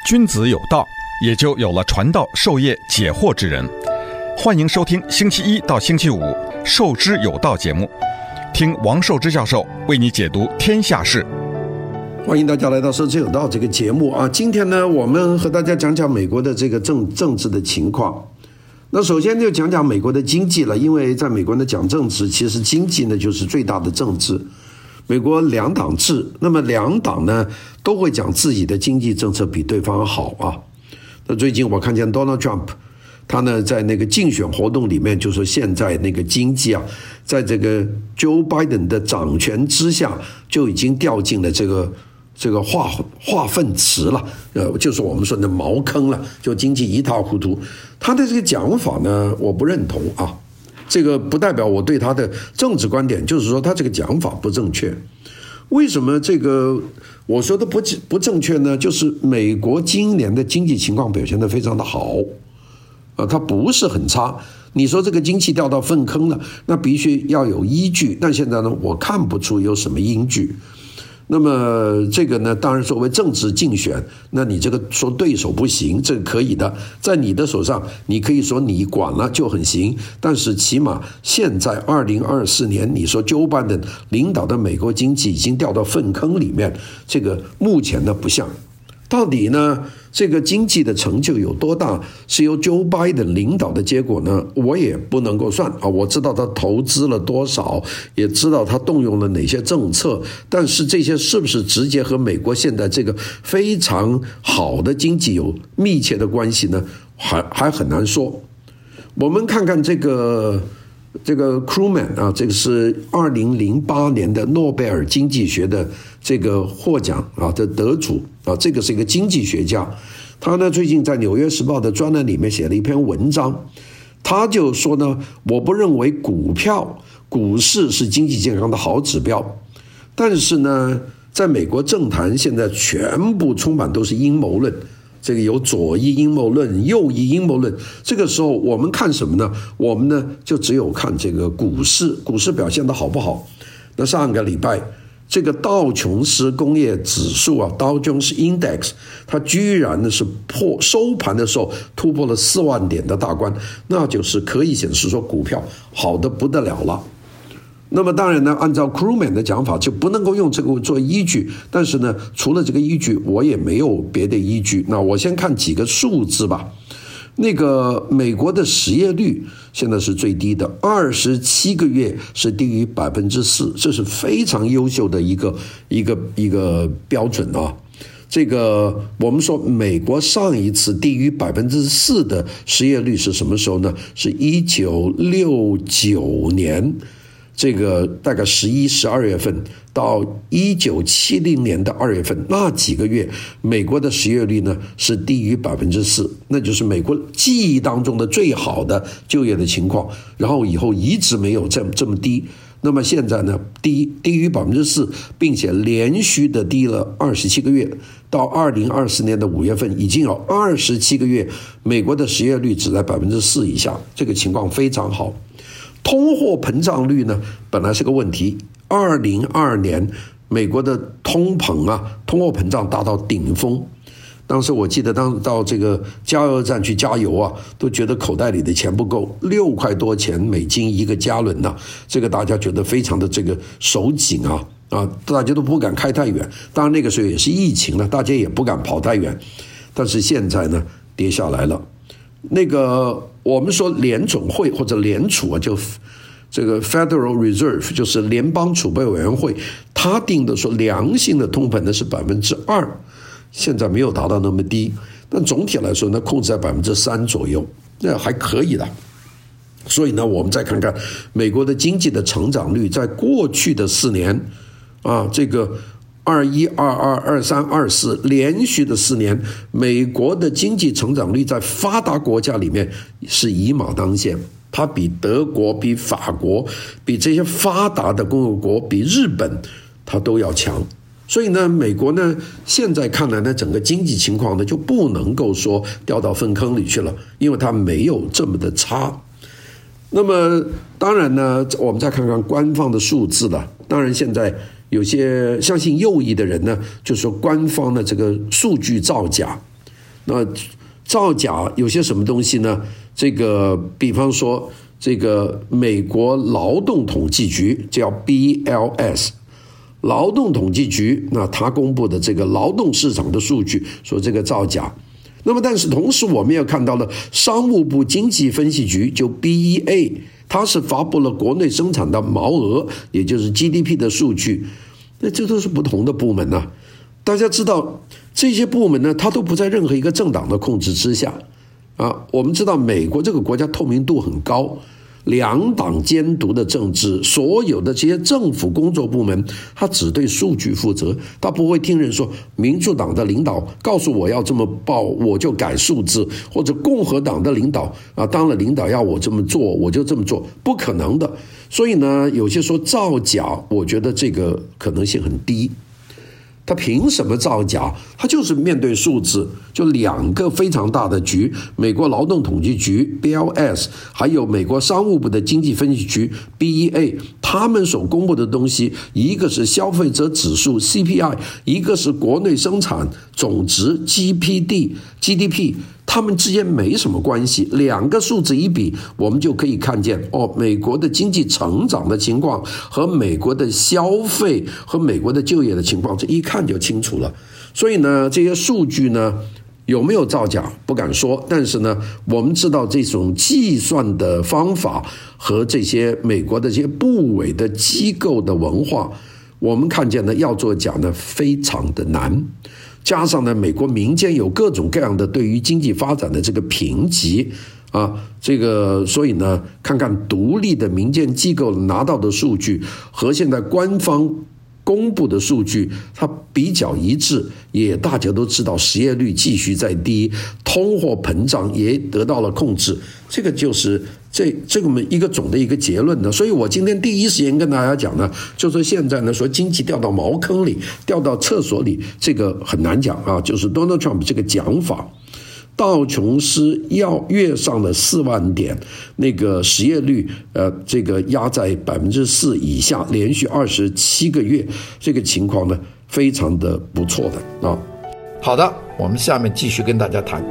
君子有道，也就有了传道授业解惑之人。欢迎收听星期一到星期五《授之有道》节目，听王寿之教授为你解读天下事。 欢迎大家来到《授之有道》这个节目啊！今天呢，我们和大家讲讲美国的这个政治的情况。那首先就讲讲美国的经济了，因为在美国呢讲政治，其实经济呢就是最大的政治。美国两党制，那么两党呢都会讲自己的经济政策比对方好啊。那最近我看见 Donald Trump， 他呢在那个竞选活动里面就说，现在那个经济啊，在这个 Joe Biden 的掌权之下，就已经掉进了这个化粪池了，就是我们说的茅坑了，就经济一塌糊涂。他的这个讲法呢，我不认同啊。这个不代表我对他的政治观点，就是说他这个讲法不正确。为什么这个我说的不正确呢？就是美国今年的经济情况表现得非常的好，它不是很差。你说这个经济掉到粪坑了，那必须要有依据，但现在呢，我看不出有什么依据。那么这个呢，当然作为政治竞选，那你这个说对手不行，这个可以的，在你的手上，你可以说你管了就很行。但是起码现在2024年，你说Joe Biden领导的美国经济已经掉到粪坑里面，这个目前呢不像。到底呢，这个经济的成就有多大，是由 Joe Biden 领导的结果呢？我也不能够算啊。我知道他投资了多少，也知道他动用了哪些政策，但是这些是不是直接和美国现在这个非常好的经济有密切的关系呢？还很难说。我们看看这个 Krugman 啊，这个是2008年的诺贝尔经济学的这个获奖啊的得主啊，这个是一个经济学家。他呢最近在《纽约时报》的专栏里面写了一篇文章，他就说呢，我不认为股市是经济健康的好指标，但是呢，在美国政坛现在全部充满都是阴谋论。这个有左翼阴谋论、右翼阴谋论，这个时候我们看什么呢？我们呢就只有看这个股市表现的好不好。那上个礼拜这个道琼斯工业指数啊 Dow Jones Index， 它居然呢是收盘的时候突破了4万点的大关，那就是可以显示说股票好的不得了了。那么当然呢，按照 Krugman 的讲法就不能够用这个做依据，但是呢，除了这个依据，我也没有别的依据。那我先看几个数字吧。那个美国的失业率现在是最低的，27个月是低于4%，这是非常优秀的一个标准啊。这个我们说美国上一次低于4%的失业率是什么时候呢？是1969年。这个大概11、12月份到1970年的2月份，那几个月美国的失业率呢是低于4%，那就是美国记忆当中的最好的就业的情况，然后以后一直没有这么低。那么现在呢低于4%，并且连续的低了27个月，到2024年的5月份已经有27个月美国的失业率只在4%以下，这个情况非常好。通货膨胀率呢，本来是个问题。2022年美国的通货膨胀达到顶峰。当时我记得到这个加油站去加油啊，都觉得口袋里的钱不够，6块多钱美金一个加仑呐，这个大家觉得非常的这个手紧啊，大家都不敢开太远。当然那个时候也是疫情了，大家也不敢跑太远。但是现在呢，跌下来了。那个我们说联总会或者联储啊，就这个 Federal Reserve 就是联邦储备委员会，他定的说良性的通膨呢是2%，现在没有达到那么低，但总体来说呢控制在3%左右，这还可以的。所以呢，我们再看看美国的经济的成长率，在过去的4年啊，这个21、22、23、24连续的4年，美国的经济成长率在发达国家里面是一马当先，它比德国、比法国、比这些发达的共和国、比日本，它都要强。所以呢，美国呢现在看来呢，整个经济情况呢就不能够说掉到粪坑里去了，因为它没有这么的差。那么当然呢，我们再看看官方的数字了。当然现在有些相信右翼的人呢，就说官方的这个数据造假。 那造假有些什么东西呢？这个比方说这个美国劳动统计局叫 BLS。劳动统计局，那他公布的这个劳动市场的数据，说这个造假。那么，但是同时我们也看到了商务部经济分析局，就 BEA， 它是发布了国内生产的毛额，也就是 GDP 的数据。那这都是不同的部门啊。大家知道这些部门呢，它都不在任何一个政党的控制之下啊。我们知道美国这个国家透明度很高。两党监督的政治，所有的这些政府工作部门，他只对数据负责，他不会听人说民主党的领导告诉我要这么报，我就改数字，或者共和党的领导当了领导要我这么做，我就这么做，不可能的。所以呢，有些说造假，我觉得这个可能性很低。他凭什么造假？他就是面对数字，就两个非常大的局，美国劳动统计局 BLS， 还有美国商务部的经济分析局 BEA， 他们所公布的东西，一个是消费者指数 CPI， 一个是国内生产总值 GDP， 他们之间没什么关系，两个数字一比，我们就可以看见美国的经济成长的情况和美国的消费和美国的就业的情况，这一看就清楚了。所以呢，这些数据呢有没有造假不敢说，但是呢，我们知道这种计算的方法和这些美国的这些部委的机构的文化，我们看见呢要做假呢非常的难。加上呢，美国民间有各种各样的对于经济发展的这个评级这个所以呢，看看独立的民间机构拿到的数据和现在官方公布的数据，它比较一致，也大家都知道失业率继续在低，通货膨胀也得到了控制，这个就是这么一个总的一个结论呢。所以我今天第一时间跟大家讲呢，就是现在呢说经济掉到茅坑里，掉到厕所里，这个很难讲就是 Donald Trump 这个讲法。道琼斯要跃上了4万点，那个失业率这个压在 4% 以下，连续27个月，这个情况呢非常的不错的好的，我们下面继续跟大家谈。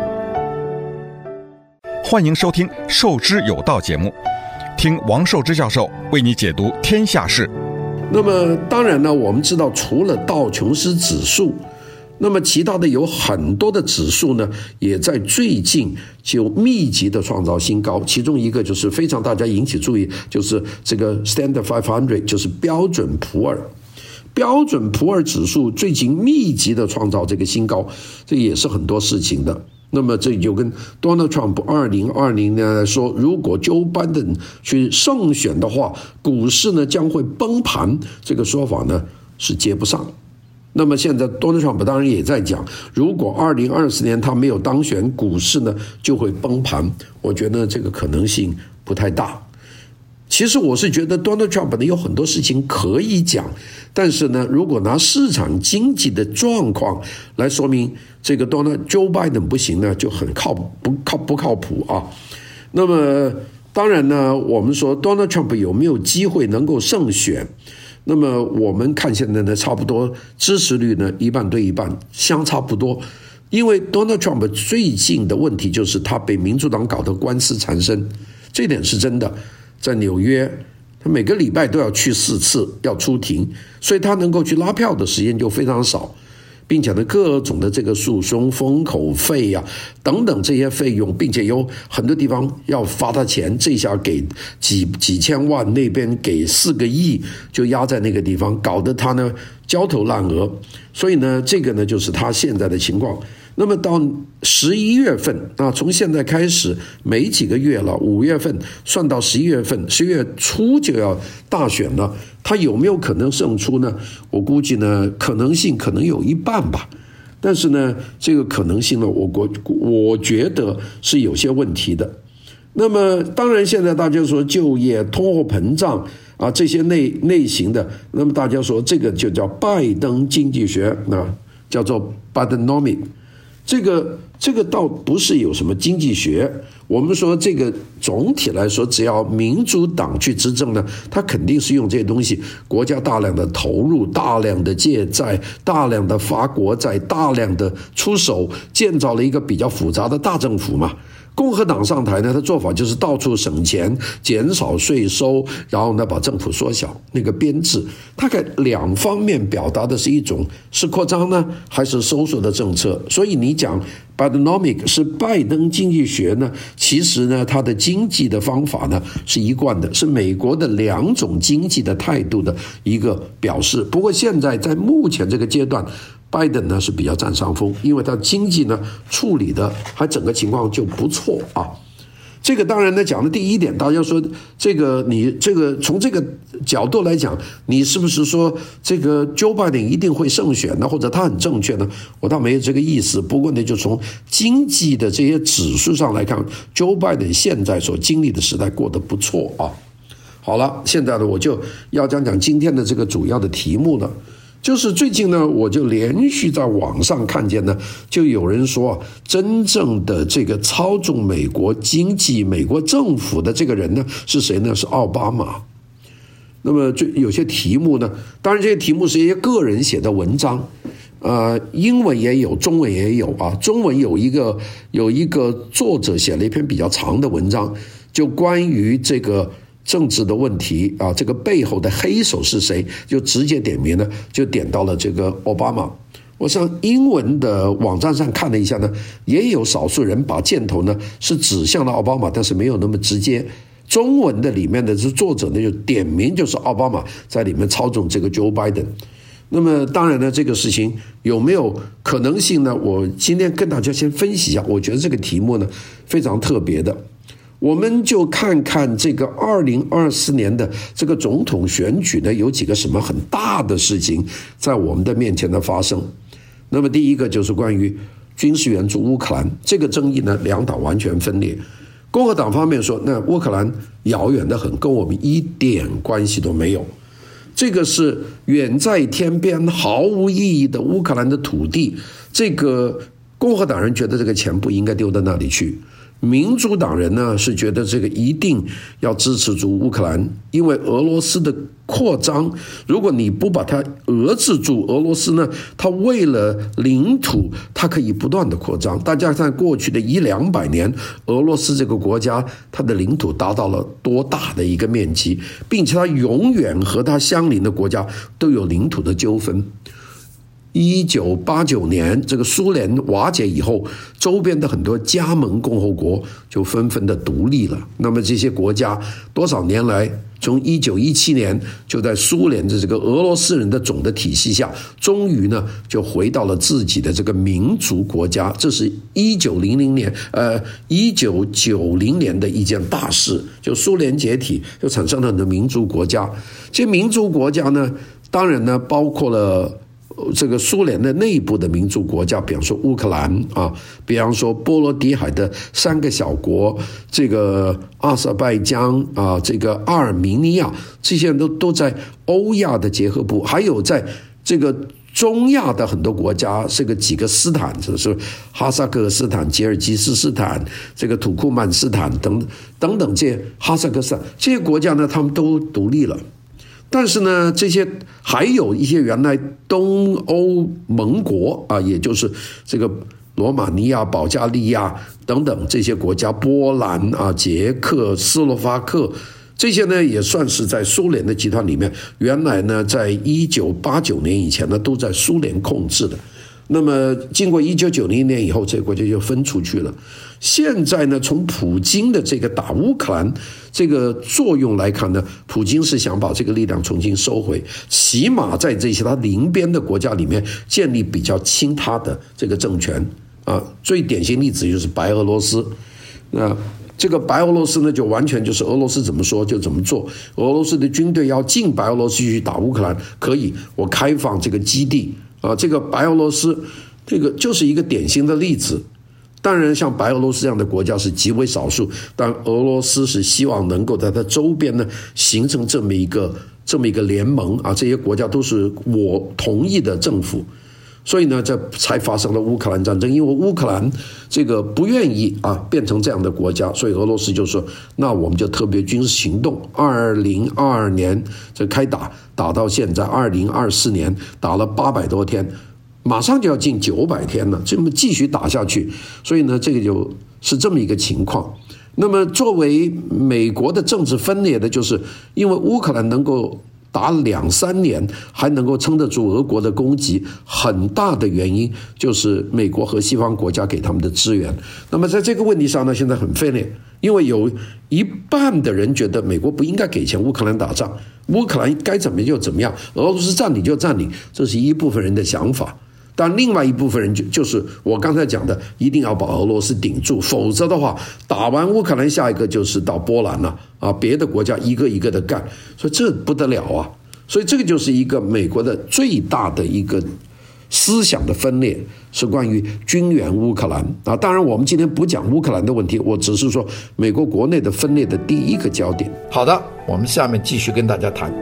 欢迎收听授之有道节目，听王寿之教授为你解读天下事。 那么当然呢，我们知道除了道琼斯指数，那么其他的有很多的指数呢，也在最近就密集的创造新高。其中一个就是非常大家引起注意，就是这个 Standard 500， 就是标准普尔。标准普尔指数最近密集的创造这个新高，这也是很多事情的。那么这就跟 Donald Trump 2020年来说，如果 Joe Biden 去胜选的话，股市呢将会崩盘，这个说法呢是接不上。那么现在 Donald Trump 当然也在讲，如果2024年他没有当选，股市呢就会崩盘。我觉得这个可能性不太大。其实我是觉得 Donald Trump 呢有很多事情可以讲，但是呢，如果拿市场经济的状况来说明这个 Joe Biden 不行呢，就很不靠谱那么当然呢，我们说 Donald Trump 有没有机会能够胜选？那么我们看现在呢，差不多支持率呢1半对1半，相差不多。因为 Donald Trump 最近的问题就是他被民主党搞得官司缠身，这点是真的。在纽约，他每个礼拜都要去4次，要出庭，所以他能够去拉票的时间就非常少，并且呢，各种的这个诉讼、封口费等等这些费用，并且有很多地方要罚他钱，这下给几千万，那边给4个亿，就压在那个地方，搞得他呢焦头烂额。所以呢，这个呢就是他现在的情况。那么到11月份从现在开始没几个月了，5月份算到11月份，10月初就要大选了，他有没有可能胜出呢？我估计呢，可能性可能有1半吧。但是呢，这个可能性呢，我觉得是有些问题的。那么当然现在大家说就业、通货膨胀这些类型的，那么大家说这个就叫拜登经济学，叫做 Bidenomics。 这个倒不是有什么经济学，我们说这个总体来说，只要民主党去执政呢，他肯定是用这些东西，国家大量的投入，大量的借债，大量的发国债，大量的出手，建造了一个比较复杂的大政府嘛。共和党上台呢，他做法就是到处省钱，减少税收，然后呢把政府缩小那个编制，大概两方面表达的是一种是扩张呢，还是收缩的政策。所以你讲 Bidenomics 是拜登经济学呢，其实呢它的经济的方法呢是一贯的，是美国的两种经济的态度的一个表示。不过现在在目前这个阶段，拜登呢是比较占上风，因为他经济呢处理的还整个情况就不错啊。这个当然呢讲的第一点，大家说你从这个角度来讲，你是不是说这个 Joe Biden 一定会胜选呢，或者他很正确呢？我倒没有这个意思。不过呢，就从经济的这些指数上来看， Joe Biden 现在所经历的时代过得不错啊。好了，现在呢我就要讲今天的这个主要的题目了。就是最近呢，我就连续在网上看见呢，就有人说，真正的这个操纵美国经济、美国政府的这个人呢，是谁呢？是奥巴马。那么就有些题目呢，当然这些题目是一些个人写的文章，英文也有，中文也有啊。中文有一个作者写了一篇比较长的文章，就关于这个政治的问题啊，这个背后的黑手是谁，就直接点名呢，就点到了这个奥巴马。我上英文的网站上看了一下呢，也有少数人把箭头呢是指向了奥巴马，但是没有那么直接。中文的里面的作者呢就点名就是奥巴马在里面操纵这个 Joe Biden。那么当然呢，这个事情有没有可能性呢？我今天跟大家先分析一下，我觉得这个题目呢非常特别的。我们就看看这个2024年的这个总统选举呢，有几个什么很大的事情在我们的面前的发生。那么第一个就是关于军事援助乌克兰，这个争议呢两党完全分裂。共和党方面说，那乌克兰遥远得很，跟我们一点关系都没有，这个是远在天边毫无意义的乌克兰的土地，这个共和党人觉得这个钱不应该丢到那里去。民主党人呢是觉得这个一定要支持住乌克兰，因为俄罗斯的扩张，如果你不把它遏制住，俄罗斯呢，它为了领土，它可以不断的扩张。大家看过去的100-200年，俄罗斯这个国家，它的领土达到了多大的一个面积，并且它永远和它相邻的国家都有领土的纠纷。1989年这个苏联瓦解以后，周边的很多加盟共和国就纷纷的独立了。那么这些国家多少年来，从1917年就在苏联的这个俄罗斯人的总的体系下，终于呢就回到了自己的这个民族国家。这是1990年的一件大事，就苏联解体，就产生了很多民族国家。这些民族国家呢，当然呢包括了这个苏联的内部的民族国家，比方说乌克兰啊，比方说波罗的海的3个小国，这个阿塞拜疆啊，这个阿尔美尼亚，这些人都在欧亚的结合部，还有在这个中亚的很多国家，这个几个斯坦，就是哈萨克斯坦、吉尔吉斯斯坦、这个土库曼斯坦等等这些哈萨克斯坦这些国家呢，他们都独立了。但是呢，这些还有一些原来东欧盟国啊，也就是这个罗马尼亚、保加利亚等等这些国家，波兰啊、捷克、斯洛伐克，这些呢也算是在苏联的集团里面，原来呢在1989年以前呢都在苏联控制的。那么经过1990年以后，这个国家就分出去了。现在呢，从普京的这个打乌克兰这个作用来看呢，普京是想把这个力量重新收回，起码在这些他邻边的国家里面建立比较亲他的这个政权啊。最典型例子就是白俄罗斯。那这个白俄罗斯呢，就完全就是俄罗斯怎么说就怎么做。俄罗斯的军队要进白俄罗斯去打乌克兰，可以，我开放这个基地啊。这个白俄罗斯这个就是一个典型的例子。当然像白俄罗斯这样的国家是极为少数，但俄罗斯是希望能够在它周边呢形成这么一个联盟啊，这些国家都是我同意的政府。 所以呢，这才发生了乌克兰战争。因为乌克兰这个不愿意变成这样的国家，所以俄罗斯就说，那我们就特别军事行动。2022年这开打到现在2024年打了800多天，马上就要进900天了，这么继续打下去，所以呢，这个就是这么一个情况。那么作为美国的政治分裂的，就是因为乌克兰能够打2-3年还能够撑得住俄国的攻击，很大的原因就是美国和西方国家给他们的支援。那么在这个问题上呢，现在很分裂，因为有一半的人觉得美国不应该给钱乌克兰打仗，乌克兰该怎么就怎么样，俄罗斯占领就占领，这是一部分人的想法。但另外一部分人就是我刚才讲的，一定要把俄罗斯顶住，否则的话，打完乌克兰下一个就是到波兰了别的国家一个一个的干，所以这不得了啊！所以这个就是一个美国的最大的一个思想的分裂，是关于军援乌克兰当然我们今天不讲乌克兰的问题，我只是说美国国内的分裂的第一个焦点。好的，我们下面继续跟大家谈。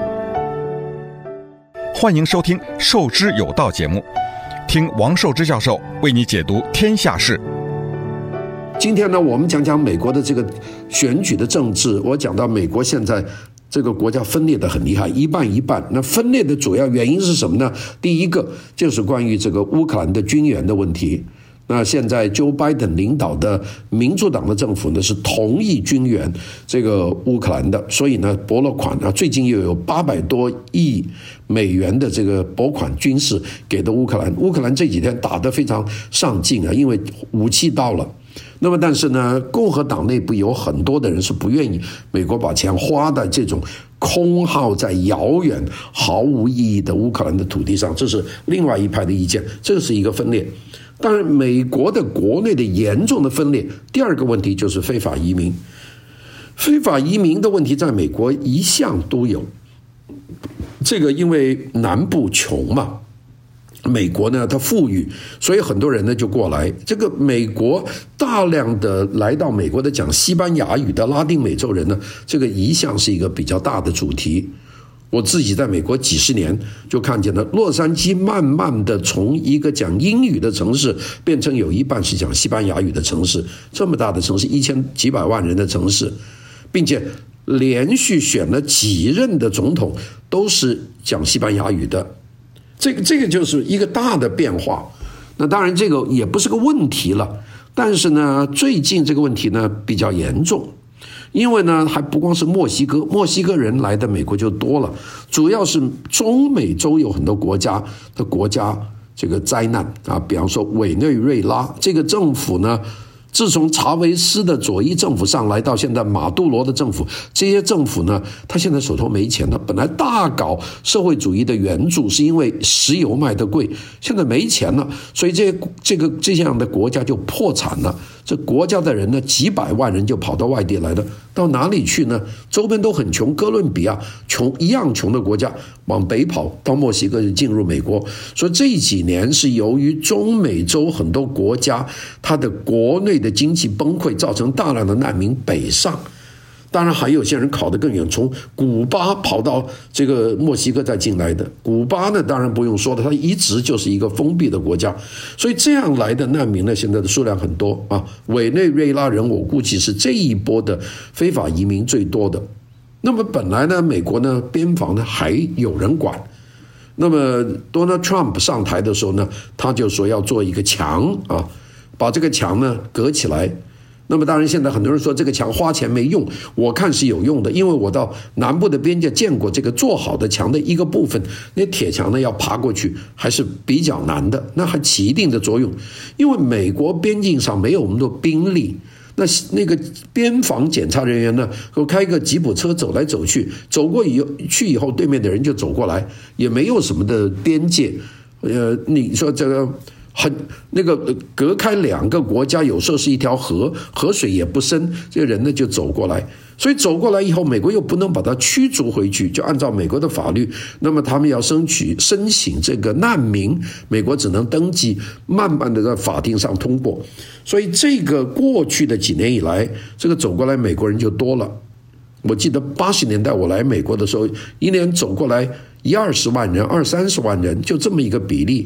欢迎收听《受之有道》节目，听王寿之教授为你解读天下事。 今天呢，我们讲讲美国的这个选举的政治。我讲到美国现在这个国家分裂得很厉害，一半一半。那分裂的主要原因是什么呢？第一个就是关于这个乌克兰的军援的问题。那现在 Joe Biden 领导的民主党的政府呢，是同意军援这个乌克兰的，所以呢拨了款最近又有800多亿美元的这个拨款军事给的乌克兰。乌克兰这几天打得非常上劲因为武器到了。那么但是呢，共和党内部有很多的人是不愿意美国把钱花在这种空耗在遥远毫无意义的乌克兰的土地上，这是另外一派的意见，这是一个分裂。当然美国的国内的严重的分裂，第二个问题就是非法移民。非法移民的问题在美国一向都有，这个因为南部穷嘛，美国呢它富裕，所以很多人呢就过来。这个美国大量的来到美国的讲西班牙语的拉丁美洲人呢，这个一向是一个比较大的主题。我自己在美国几十年就看见了，洛杉矶慢慢的从一个讲英语的城市变成有一半是讲西班牙语的城市，这么大的城市，1000几百万人的城市，并且连续选了几任的总统都是讲西班牙语的，这个就是一个大的变化。那当然这个也不是个问题了，但是呢最近这个问题呢比较严重。因为呢还不光是墨西哥人来的美国就多了，主要是中美洲有很多国家这个灾难比方说委内瑞拉这个政府呢，自从查韦斯的左翼政府上来到现在马杜罗的政府，这些政府呢他现在手头没钱了，本来大搞社会主义的援助，是因为石油卖得贵，现在没钱了，所以这样的国家就破产了。这国家的人呢几百万人就跑到外地来了，到哪里去呢？周边都很穷，哥伦比亚一样穷的国家，往北跑到墨西哥就进入美国。所以这几年是由于中美洲很多国家它的国内的经济崩溃，造成大量的难民北上。当然还有些人考得更远，从古巴跑到这个墨西哥再进来的。古巴呢当然不用说的，它一直就是一个封闭的国家，所以这样来的难民呢现在的数量很多委内瑞拉人我估计是这一波的非法移民最多的。那么本来呢美国呢边防呢还有人管，那么 Donald Trump 上台的时候呢，他就说要做一个墙把这个墙呢隔起来。那么当然现在很多人说这个墙花钱没用，我看是有用的，因为我到南部的边界见过这个做好的墙的一个部分，那铁墙呢要爬过去还是比较难的，那还起一定的作用。因为美国边境上没有那么多兵力，那个边防检查人员呢开个吉普车走来走去，走过去以后对面的人就走过来，也没有什么的边界。你说这个那个隔开两个国家，有时候是一条河水也不深，这个人呢就走过来，所以走过来以后，美国又不能把他驱逐回去，就按照美国的法律，那么他们要申请这个难民，美国只能登记，慢慢的在法庭上通过。所以这个过去的几年以来，这个走过来美国人就多了。我记得80年代我来美国的时候，一年走过来20-30万人，就这么一个比例。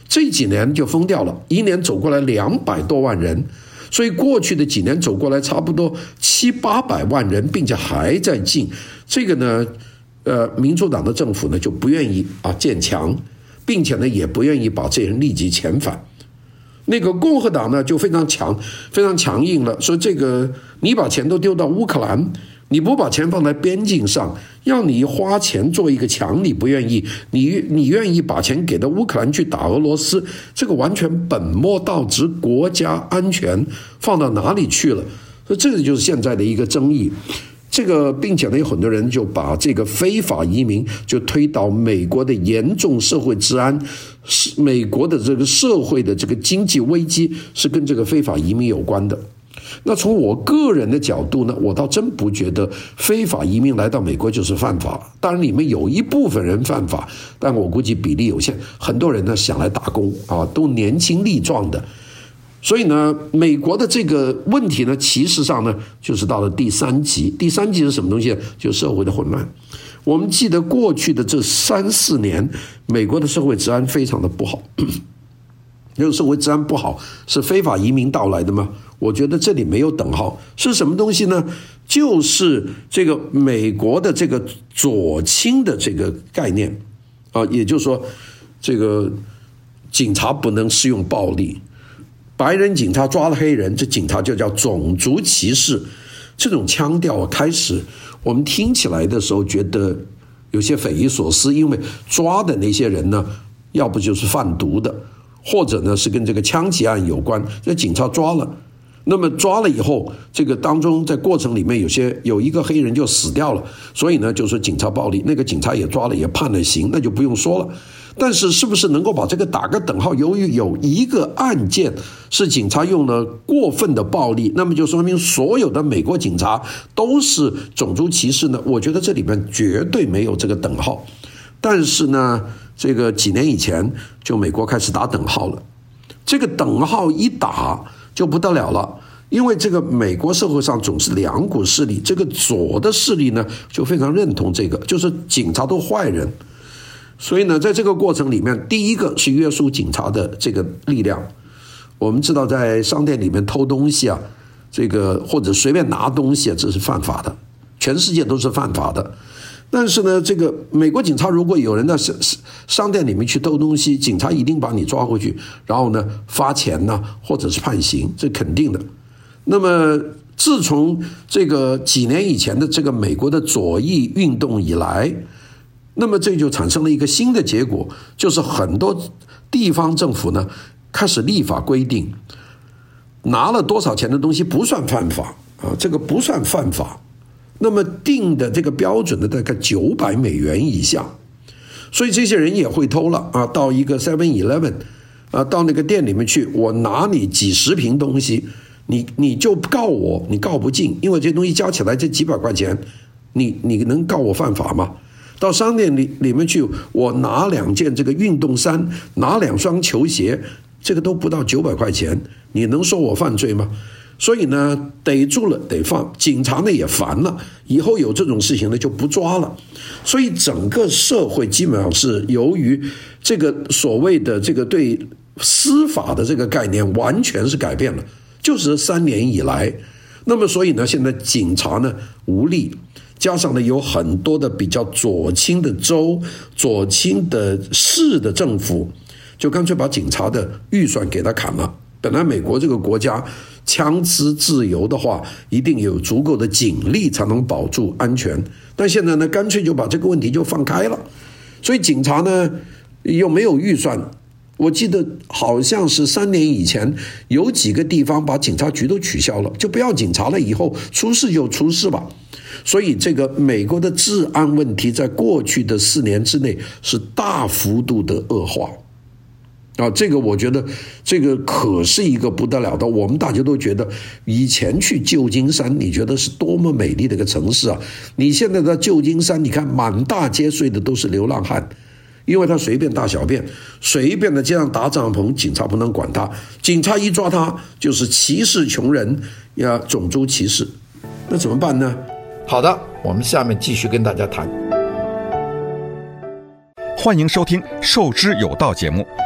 这几年就疯掉了，一年走过来200多万人，所以过去的几年走过来差不多700-800万人，并且还在进。这个呢，民主党的政府呢就不愿意建墙，并且呢也不愿意把这些人立即遣返。那个共和党呢就非常强硬了，说这个你把钱都丢到乌克兰，你不把钱放在边境上，要你花钱做一个墙，你不愿意，你愿意把钱给到乌克兰去打俄罗斯，这个完全本末倒置，国家安全放到哪里去了？所以这个就是现在的一个争议。这个并且呢有很多人就把这个非法移民就推到美国的严重社会治安，美国的这个社会的这个经济危机是跟这个非法移民有关的。那从我个人的角度呢，我倒真不觉得非法移民来到美国就是犯法。当然里面有一部分人犯法，但我估计比例有限，很多人呢想来打工都年轻力壮的。所以呢，美国的这个问题呢，其实上呢，就是到了第三级。第三级是什么东西？就是社会的混乱。我们记得过去的这3-4年，美国的社会治安非常的不好。就是社会治安不好，是非法移民到来的吗？我觉得这里没有等号。是什么东西呢？就是这个美国的这个左倾的这个概念也就是说，这个警察不能使用暴力。白人警察抓了黑人，这警察就叫种族歧视。这种腔调开始我们听起来的时候觉得有些匪夷所思，因为抓的那些人呢，要不就是贩毒的，或者呢是跟这个枪击案有关，这警察抓了，那么抓了以后，这个当中在过程里面有一个黑人就死掉了，所以呢就说警察暴力，那个警察也抓了，也判了刑，那就不用说了。但是是不是能够把这个打个等号？由于有一个案件是警察用了过分的暴力，那么就说明所有的美国警察都是种族歧视呢？我觉得这里面绝对没有这个等号。但是呢，这个几年以前就美国开始打等号了，这个等号一打就不得了了。因为这个美国社会上总是两股势力，这个左的势力呢就非常认同这个，就是警察都坏人。所以呢，在这个过程里面，第一个是约束警察的这个力量。我们知道，在商店里面偷东西这个或者随便拿东西这是犯法的，全世界都是犯法的。但是呢，这个美国警察如果有人在商店里面去偷东西，警察一定把你抓回去，然后呢罚钱或者是判刑，这肯定的。那么自从这个几年以前的这个美国的左翼运动以来，那么这就产生了一个新的结果，就是很多地方政府呢开始立法规定，拿了多少钱的东西不算犯法这个不算犯法。那么定的这个标准的大概$900以下，所以这些人也会偷了到一个 7-Eleven 到那个店里面去，我拿你几十瓶东西，你就告我，你告不进，因为这东西加起来这几百块钱，你能告我犯法吗？到商店里面去，我拿2件这个运动衫，拿2双球鞋，这个都不到900块钱，你能说我犯罪吗？所以呢，逮住了得放，警察呢也烦了，以后有这种事情呢就不抓了。所以整个社会基本上是由于这个所谓的这个对司法的这个概念完全是改变了，就是3年以来。那么所以呢，现在警察呢无力，加上呢有很多的比较左倾的州、左倾的市的政府，就干脆把警察的预算给他砍了。本来美国这个国家枪支自由的话，一定有足够的警力才能保住安全，但现在呢干脆就把这个问题就放开了。所以警察呢又没有预算，我记得好像是3年以前有几个地方把警察局都取消了，就不要警察了，以后出事就出事吧。所以这个美国的治安问题在过去的4年之内是大幅度的恶化这个我觉得这个可是一个不得了的。我们大家都觉得以前去旧金山，你觉得是多么美丽的一个城市你现在在旧金山，你看满大街睡的都是流浪汉，因为他随便大小便，随便的街上搭帐篷，警察不能管他，警察一抓他就是歧视穷人种族歧视，那怎么办呢？ 好的，我们下面继续跟大家谈。 欢迎收听《受之有道》节目。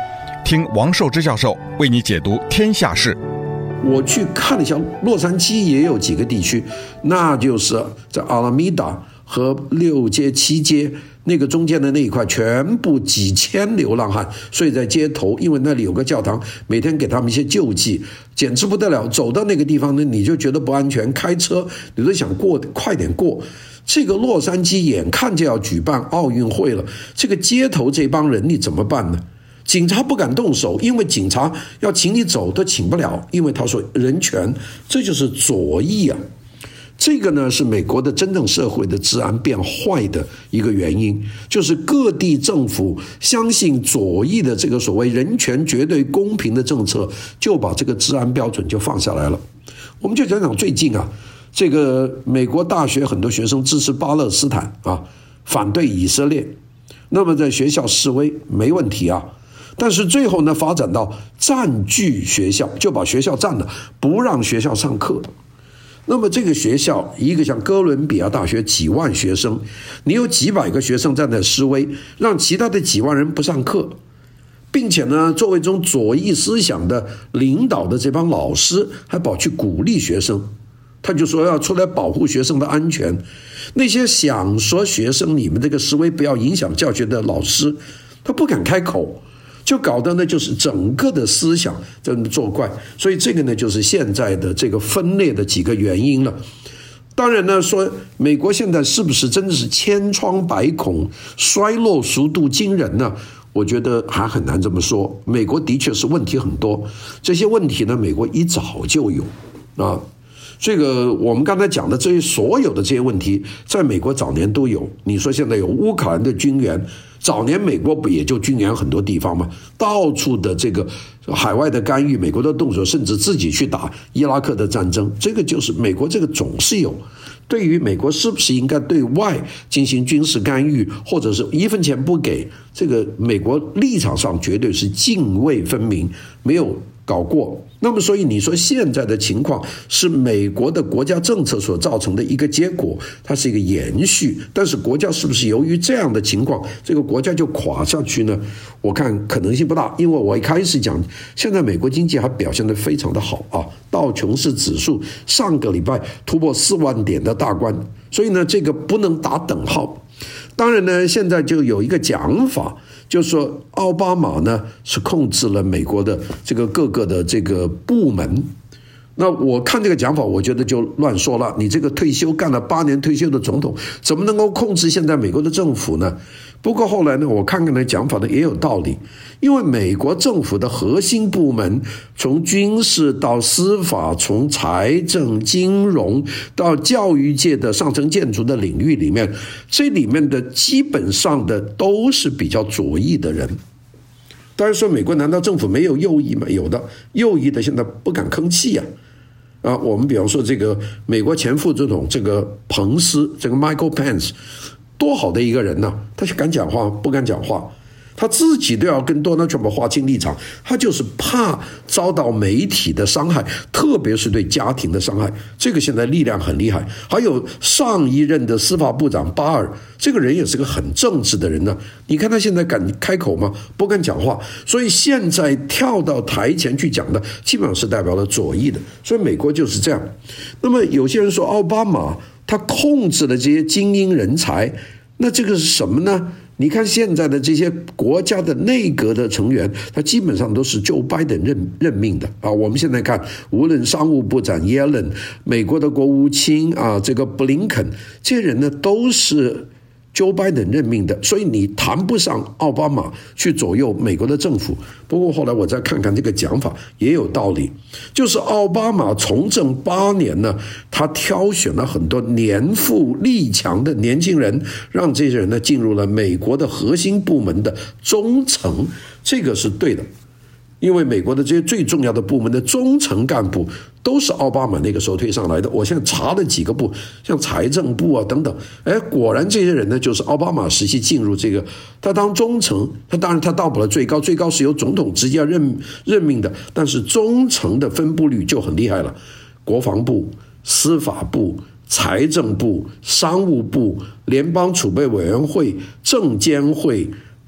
听王寿之教授为你解读天下事。 我去看了一下，洛杉矶也有几个地区，那就是在阿拉米达和6街、7街那个中间的那一块，全部几千流浪汉睡在街头，因为那里有个教堂，每天给他们一些救济，简直不得了。走到那个地方呢，你就觉得不安全，开车你都想快点过。这个洛杉矶眼看就要举办奥运会了，这个街头这帮人你怎么办呢？警察不敢动手，因为警察要请你走都请不了，因为他说人权，这就是左翼啊。这个呢是美国的真正社会的治安变坏的一个原因，就是各地政府相信左翼的这个所谓人权绝对公平的政策，就把这个治安标准就放下来了。我们就讲讲最近啊，这个美国大学很多学生支持巴勒斯坦啊，反对以色列，那么在学校示威没问题啊。但是最后呢，发展到占据学校，就把学校占了，不让学校上课。那么这个学校，一个像哥伦比亚大学几万学生，你有几百个学生在那示威，让其他的几万人不上课，并且呢，作为这种左翼思想的领导的这帮老师，还跑去鼓励学生，他就说要出来保护学生的安全。那些想说学生你们这个示威不要影响教学的老师，他不敢开口。就搞得呢，就是整个的思想在那作怪，所以这个呢，就是现在的这个分裂的几个原因了。当然呢，说美国现在是不是真的是千疮百孔、衰落速度惊人呢？我觉得还很难这么说。美国的确是问题很多，这些问题呢，美国一早就有啊。这个我们刚才讲的这些所有的这些问题，在美国早年都有。你说现在有乌克兰的军援，早年美国不也就军援很多地方吗？到处的这个海外的干预，美国的动手，甚至自己去打伊拉克的战争，这个就是美国这个总是有。对于美国是不是应该对外进行军事干预，或者是一分钱不给，这个美国立场上绝对是泾渭分明，没有搞过。那么所以你说现在的情况是美国的国家政策所造成的一个结果，它是一个延续，但是国家是不是由于这样的情况，这个国家就垮下去呢？我看可能性不大，因为我一开始讲，现在美国经济还表现得非常的好啊，道琼斯指数上个礼拜突破4万点的大关，所以呢，这个不能打等号。当然呢，现在就有一个讲法，就是说奥巴马呢是控制了美国的这个各个的这个部门。那我看这个讲法，我觉得就乱说了。你这个退休干了8年退休的总统，怎么能够控制现在美国的政府呢？不过后来呢，我看看那讲法呢也有道理，因为美国政府的核心部门，从军事到司法，从财政、金融到教育界的上层建筑的领域里面，这里面的基本上的都是比较左翼的人。当然说美国难道政府没有右翼吗？有的，右翼的现在不敢吭气啊！我们比方说这个美国前副总统这个彭斯，这个 Michael Pence， 多好的一个人呢，他敢讲话不敢讲话，他自己都要跟 Donald Trump 划清立场，他就是怕遭到媒体的伤害，特别是对家庭的伤害。这个现在力量很厉害。还有上一任的司法部长巴尔，这个人也是个很正直的人呢。你看他现在敢开口吗？不敢讲话。所以现在跳到台前去讲的，基本上是代表了左翼的。所以美国就是这样。那么有些人说奥巴马他控制了这些精英人才，那这个是什么呢？你看现在的这些国家的内阁的成员，他基本上都是Joe Biden任命的啊。我们现在看，无论商务部长耶伦、美国的国务卿啊，这个布林肯，这些人呢都是Joe Biden 任命的，所以你谈不上奥巴马去左右美国的政府。不过后来我再看看这个讲法也有道理，就是奥巴马从政8年呢，他挑选了很多年富力强的年轻人，让这些人呢进入了美国的核心部门的中层，这个是对的。因为美国的这些最重要的部门的中层干部都是奥巴马那个时候推上来的。我现在查了几个部，像财政部啊等等，果然这些人呢就是奥巴马时期进入这个，他当中层，他当然他到不了最高，最高是由总统直接任命的，但是中层的分布率就很厉害了，国防部、司法部、财政部、商务部、联邦储备委员会、证监会，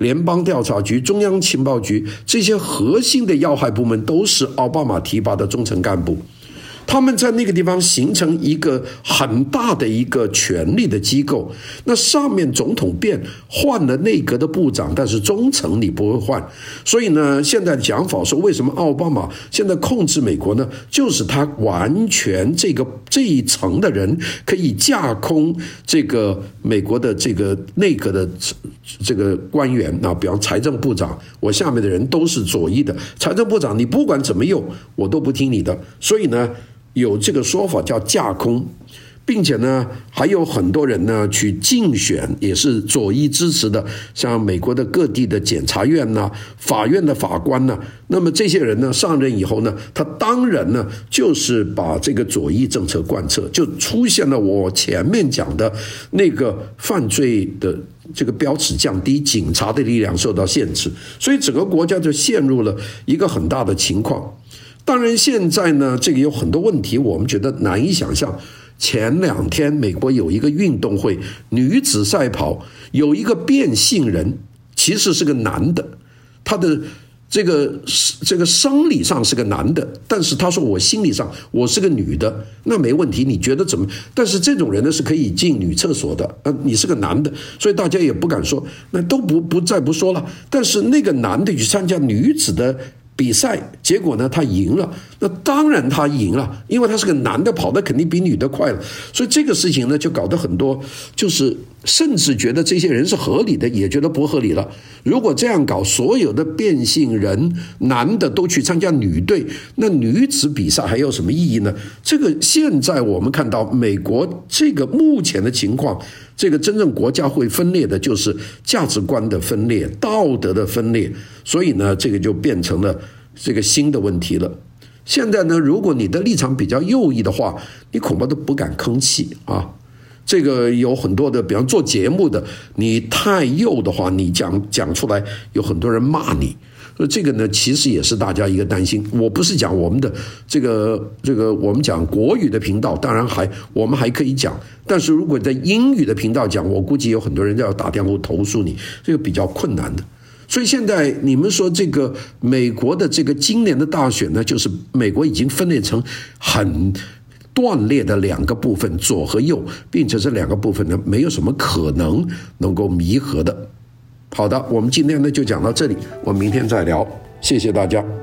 联邦调查局、中央情报局这些核心的要害部门都是奥巴马提拔的中层干部。他们在那个地方形成一个很大的一个权力的机构，那上面总统变换了内阁的部长，但是中层你不会换。所以呢，现在的讲法说为什么奥巴马现在控制美国呢，就是他完全这一层的人可以架空这个美国的这个内阁的这个官员啊，比方财政部长，我下面的人都是左翼的，财政部长你不管怎么用我都不听你的。所以呢有这个说法叫架空，并且呢还有很多人呢去竞选，也是左翼支持的，像美国的各地的检察院呐、法院的法官呐，那么这些人呢上任以后呢，他当然呢就是把这个左翼政策贯彻，就出现了我前面讲的那个犯罪的这个标尺降低，警察的力量受到限制，所以整个国家就陷入了一个很大的情况。当然现在呢这个有很多问题我们觉得难以想象。前2天美国有一个运动会，女子赛跑，有一个变性人，其实是个男的，他的这个生理上是个男的，但是他说我心理上我是个女的，那没问题，你觉得怎么？但是这种人呢是可以进女厕所的，你是个男的，所以大家也不敢说，那都再不说了。但是那个男的去参加女子的比赛，结果呢他赢了，那当然他赢了，因为他是个男的，跑得肯定比女的快了。所以这个事情呢就搞得很多，就是甚至觉得这些人是合理的，也觉得不合理了。如果这样搞，所有的变性人男的都去参加女队，那女子比赛还有什么意义呢？这个现在我们看到美国这个目前的情况，这个真正国家会分裂的就是价值观的分裂、道德的分裂，所以呢这个就变成了这个新的问题了。现在呢如果你的立场比较右翼的话，你恐怕都不敢吭气啊。这个有很多的，比方做节目的，你太右的话，你讲出来，有很多人骂你。所以这个呢，其实也是大家一个担心。我不是讲我们的这个我们讲国语的频道，当然我们还可以讲，但是如果在英语的频道讲，我估计有很多人要打电话投诉你，这个比较困难的。所以现在你们说这个美国的这个今年的大选呢，就是美国已经分裂成很断裂的2个部分，左和右，并且这2个部分呢没有什么可能够弥合的。好的，我们今天呢就讲到这里，我们明天再聊，谢谢大家。